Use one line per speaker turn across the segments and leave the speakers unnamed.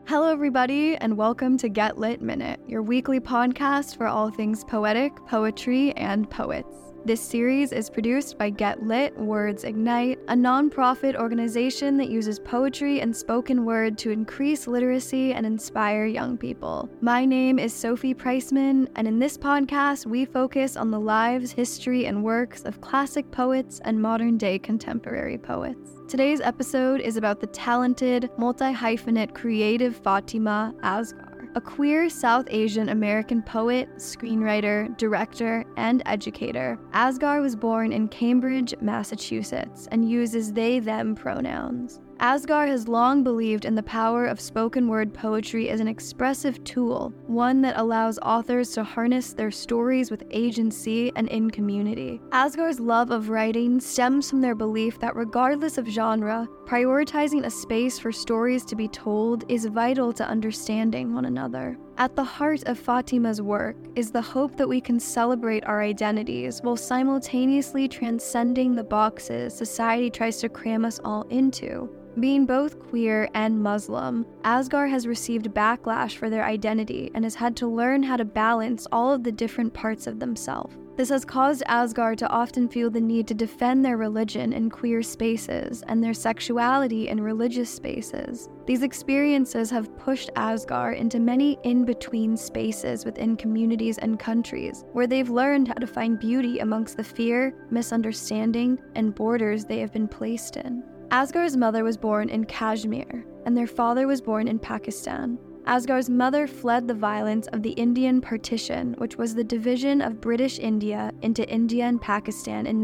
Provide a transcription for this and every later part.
Hello, everybody, and welcome to Get Lit Minute, your weekly podcast for all things poetic, poetry, and poets. This series is produced by Get Lit Words Ignite, a nonprofit organization that uses poetry and spoken word to increase literacy and inspire young people. My name is Sophie Priceman, and in this podcast, we focus on the lives, history, and works of classic poets and modern-day contemporary poets. Today's episode is about the talented, multi-hyphenate creative Fatima Asghar, a queer South Asian American poet, screenwriter, director, and educator. Asghar was born in Cambridge, Massachusetts, and uses they/them pronouns. Asghar has long believed in the power of spoken word poetry as an expressive tool, one that allows authors to harness their stories with agency and in community. Asghar's love of writing stems from their belief that regardless of genre, prioritizing a space for stories to be told is vital to understanding one another. At the heart of Fatima's work is the hope that we can celebrate our identities while simultaneously transcending the boxes society tries to cram us all into. Being both queer and Muslim, Asghar has received backlash for their identity and has had to learn how to balance all of the different parts of themselves. This has caused Asghar to often feel the need to defend their religion in queer spaces and their sexuality in religious spaces. These experiences have pushed Asghar into many in-between spaces within communities and countries, where they've learned how to find beauty amongst the fear, misunderstanding, and borders they have been placed in. Asghar's mother was born in Kashmir, and their father was born in Pakistan. Asghar's mother fled the violence of the Indian Partition, which was the division of British India into India and Pakistan in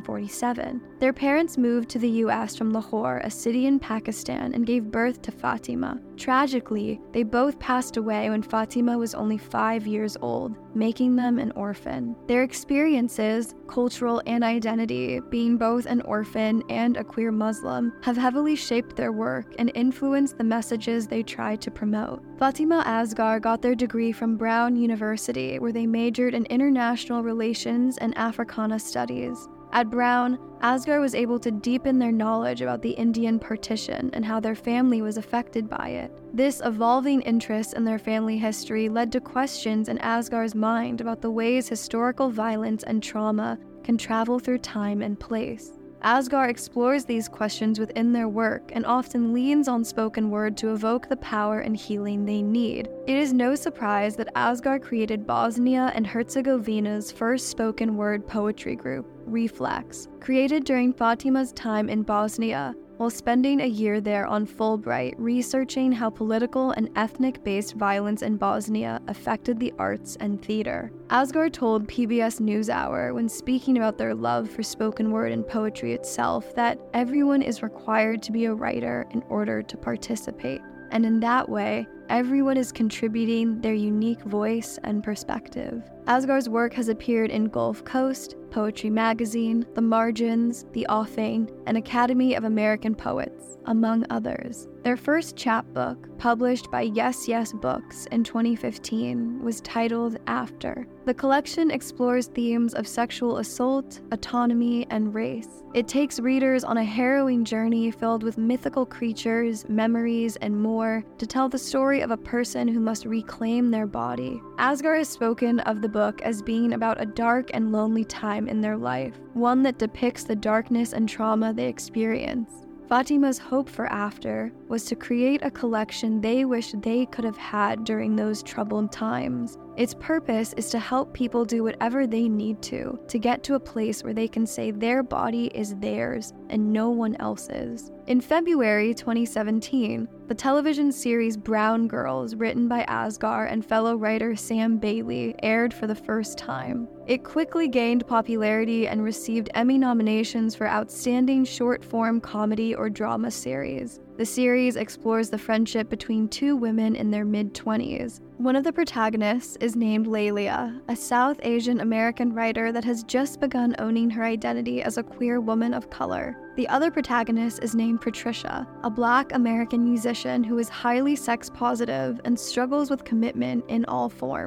1947. Their parents moved to the U.S. from Lahore, a city in Pakistan, and gave birth to Fatima. Tragically, they both passed away when Fatima was only 5 years old, making them an orphan. Their experiences, cultural and identity, being both an orphan and a queer Muslim, have heavily shaped their work and influenced the messages they try to promote. Fatima Asghar got their degree from Brown University, where they majored in international relations and Africana studies. At Brown, Asghar was able to deepen their knowledge about the Indian Partition and how their family was affected by it. This evolving interest in their family history led to questions in Asghar's mind about the ways historical violence and trauma can travel through time and place. Asghar explores these questions within their work and often leans on spoken word to evoke the power and healing they need. It is no surprise that Asghar created Bosnia and Herzegovina's first spoken word poetry group, Reflex. Created during Fatima's time in Bosnia, while spending a year there on Fulbright researching how political and ethnic-based violence in Bosnia affected the arts and theater. Asghar told PBS NewsHour when speaking about their love for spoken word and poetry itself that everyone is required to be a writer in order to participate, and in that way, everyone is contributing their unique voice and perspective. Asghar's work has appeared in Gulf Coast, Poetry Magazine, The Margins, The Offing, and Academy of American Poets, among others. Their first chapbook, published by Yes Yes Books in 2015, was titled After. The collection explores themes of sexual assault, autonomy, and race. It takes readers on a harrowing journey filled with mythical creatures, memories, and more to tell the story of a person who must reclaim their body. Asghar has spoken of the book as being about a dark and lonely time in their life, one that depicts the darkness and trauma they experience. Fatima's hope for After was to create a collection they wish they could have had during those troubled times. Its purpose is to help people do whatever they need to get to a place where they can say their body is theirs and no one else's. In February 2017, the television series Brown Girls, written by Asghar and fellow writer Sam Bailey, aired for the first time. It quickly gained popularity and received Emmy nominations for Outstanding Short-Form Comedy or Drama Series. The series explores the friendship between two women in their mid-20s. One of the protagonists is named Lelia, a South Asian American writer that has just begun owning her identity as a queer woman of color. The other protagonist is named Patricia, a Black American musician who is highly sex-positive and struggles with commitment in all forms.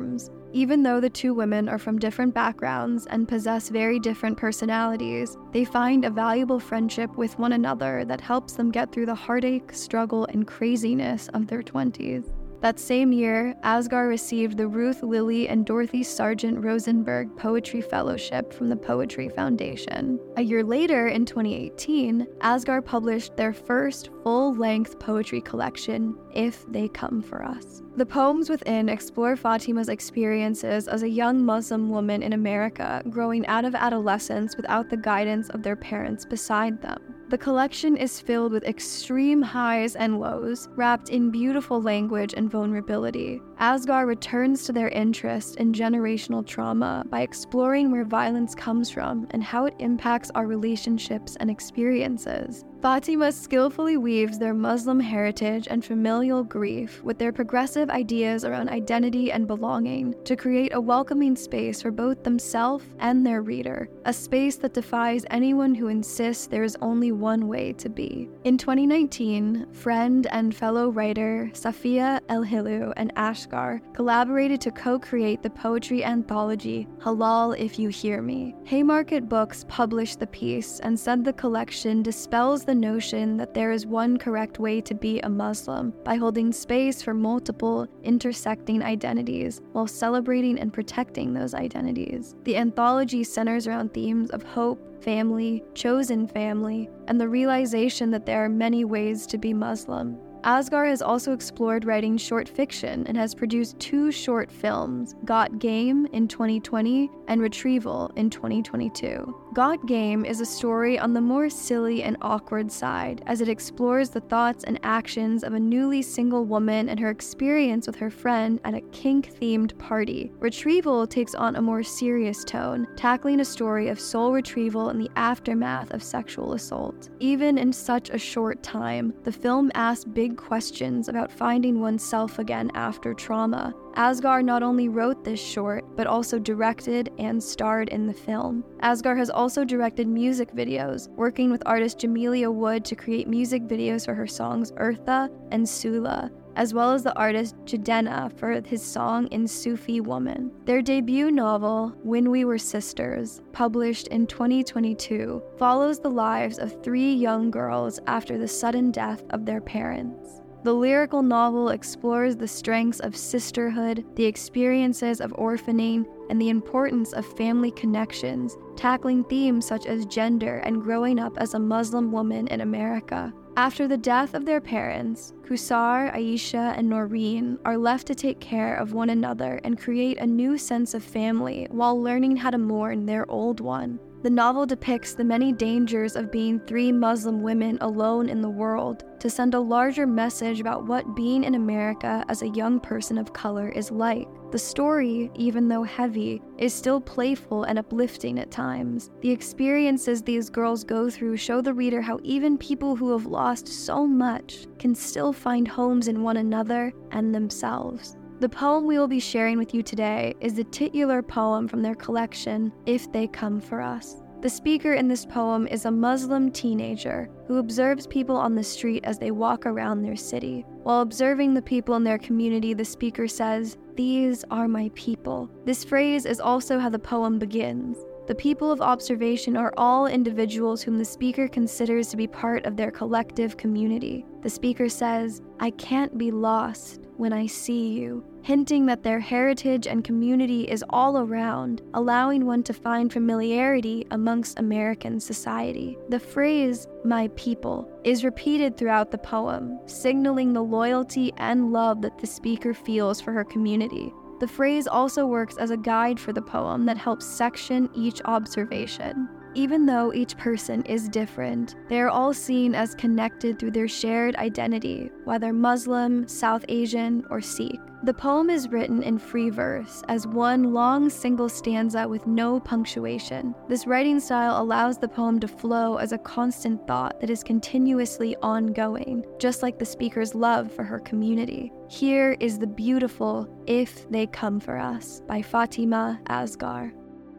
Even though the two women are from different backgrounds and possess very different personalities, they find a valuable friendship with one another that helps them get through the heartache, struggle, and craziness of their 20s. That same year, Asghar received the Ruth Lilly and Dorothy Sargent Rosenberg Poetry Fellowship from the Poetry Foundation. A year later, in 2018, Asghar published their first full-length poetry collection, If They Come For Us. The poems within explore Fatima's experiences as a young Muslim woman in America growing out of adolescence without the guidance of their parents beside them. The collection is filled with extreme highs and lows, wrapped in beautiful language and vulnerability. Asghar returns to their interest in generational trauma by exploring where violence comes from and how it impacts our relationships and experiences. Fatima skillfully weaves their Muslim heritage and familial grief with their progressive ideas around identity and belonging to create a welcoming space for both themselves and their reader, a space that defies anyone who insists there is only one way to be. In 2019, friend and fellow writer Safia El-Hilu and Asghar collaborated to co-create the poetry anthology Halal If You Hear Me. Haymarket Books published the piece and said the collection dispels the notion that there is one correct way to be a Muslim by holding space for multiple, intersecting identities while celebrating and protecting those identities. The anthology centers around themes of hope, family, chosen family, and the realization that there are many ways to be Muslim. Asghar has also explored writing short fiction and has produced 2 short films, Got Game in 2020 and Retrieval in 2022. Got Game is a story on the more silly and awkward side, as it explores the thoughts and actions of a newly single woman and her experience with her friend at a kink-themed party. Retrieval takes on a more serious tone, tackling a story of soul retrieval in the aftermath of sexual assault. Even in such a short time, the film asks big questions about finding oneself again after trauma. Asghar not only wrote this short, but also directed and starred in the film. Asghar has also directed music videos, working with artist Jamelia Wood to create music videos for her songs Eartha and Sula, as well as the artist Jadena for his song In Sufi Woman. Their debut novel, When We Were Sisters, published in 2022, follows the lives of 3 young girls after the sudden death of their parents. The lyrical novel explores the strengths of sisterhood, the experiences of orphaning, and the importance of family connections, tackling themes such as gender and growing up as a Muslim woman in America. After the death of their parents, Kusar, Aisha, and Noreen are left to take care of one another and create a new sense of family while learning how to mourn their old one. The novel depicts the many dangers of being 3 Muslim women alone in the world to send a larger message about what being in America as a young person of color is like. The story, even though heavy, is still playful and uplifting at times. The experiences these girls go through show the reader how even people who have lost so much can still find homes in one another and themselves. The poem we will be sharing with you today is the titular poem from their collection, If They Come For Us. The speaker in this poem is a Muslim teenager who observes people on the street as they walk around their city. While observing the people in their community, the speaker says, "These are my people." This phrase is also how the poem begins. The people of observation are all individuals whom the speaker considers to be part of their collective community. The speaker says, "I can't be lost when I see you," hinting that their heritage and community is all around, allowing one to find familiarity amongst American society. The phrase, "my people," is repeated throughout the poem, signaling the loyalty and love that the speaker feels for her community. The phrase also works as a guide for the poem that helps section each observation. Even though each person is different, they are all seen as connected through their shared identity, whether Muslim, South Asian, or Sikh. The poem is written in free verse, as one long single stanza with no punctuation. This writing style allows the poem to flow as a constant thought that is continuously ongoing, just like the speaker's love for her community. Here is the beautiful If They Come For Us by Fatima Asghar.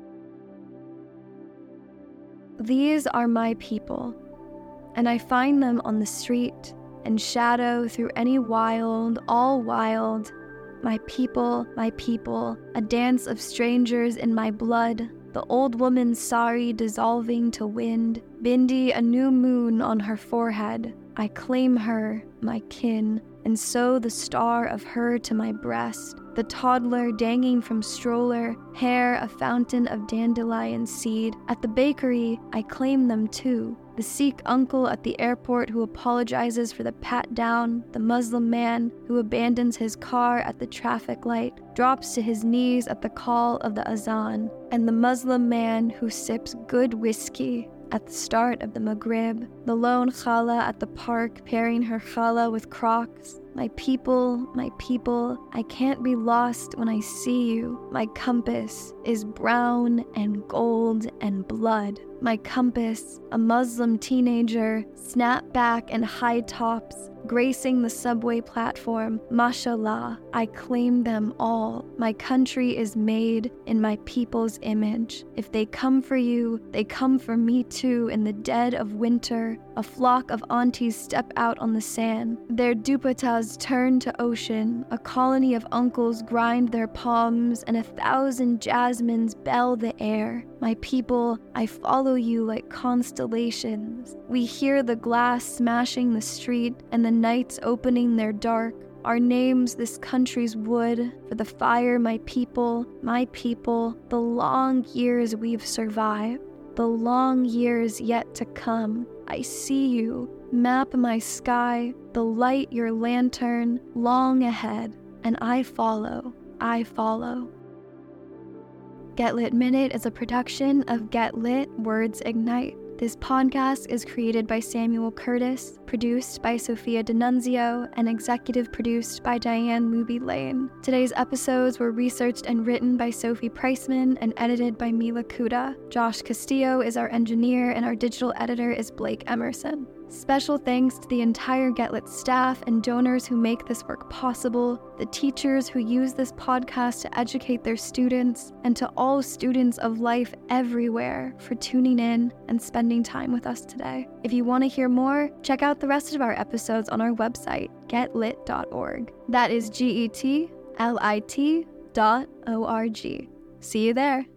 These are my people, and I find them on the street and shadow through any wild, all wild, my people, a dance of strangers in my blood. The old woman's sari dissolving to wind, Bindi a new moon on her forehead. I claim her, my kin, and sew the star of her to my breast. The toddler dangling from stroller, hair a fountain of dandelion seed. At the bakery, I claim them too. The Sikh uncle at the airport who apologizes for the pat down, the Muslim man who abandons his car at the traffic light, drops to his knees at the call of the azan, and the Muslim man who sips good whiskey at the start of the Maghrib, the lone khala at the park pairing her khala with Crocs. My people, I can't be lost when I see you. My compass is brown and gold and blood. My compass, a Muslim teenager, snapback and high tops, gracing the subway platform. Mashallah, I claim them all. My country is made in my people's image. If they come for you, they come for me too in the dead of winter. A flock of aunties step out on the sand. Their dupattas turn to ocean. A colony of uncles grind their palms, and 1,000 jasmines bell the air. My people, I follow you like constellations. We hear the glass smashing the street and the nights opening their dark. Our names this country's wood for the fire, my people, the long years we've survived, the long years yet to come. I see you, map my sky, the light your lantern, long ahead, and I follow. Get Lit Minute is a production of Get Lit Words Ignite. This podcast is created by Samuel Curtis, produced by Sophia D'Annunzio, and executive produced by Diane Luby Lane. Today's episodes were researched and written by Sophie Priceman and edited by Mila Kuda. Josh Castillo is our engineer, and our digital editor is Blake Emerson. Special thanks to the entire Get Lit staff and donors who make this work possible, the teachers who use this podcast to educate their students, and to all students of life everywhere for tuning in and spending time with us today. If you want to hear more, check out the rest of our episodes on our website, getlit.org. That is GETLIT.org. See you there.